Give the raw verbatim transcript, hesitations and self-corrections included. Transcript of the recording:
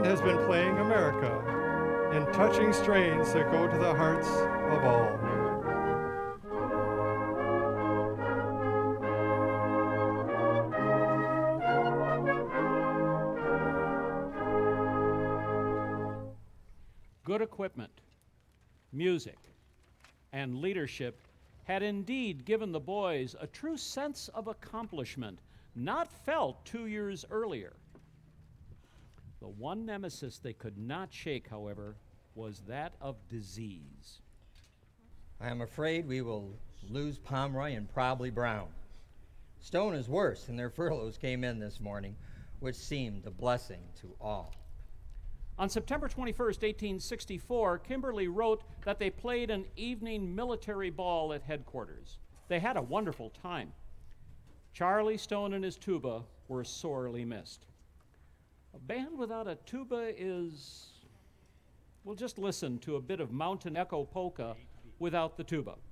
band has been playing America in touching strains that go to the hearts of all. Good equipment, music, and leadership had indeed given the boys a true sense of accomplishment not felt two years earlier. The one nemesis they could not shake, however, was that of disease. I am afraid we will lose Pomeroy and probably Brown. Stone is worse, and their furloughs came in this morning, which seemed a blessing to all. On September twenty-first, eighteen sixty-four, Kimberly wrote that they played an evening military ball at headquarters. They had a wonderful time. Charlie Stone and his tuba were sorely missed. A band without a tuba is... Well, just listen to a bit of Mountain Echo Polka without the tuba.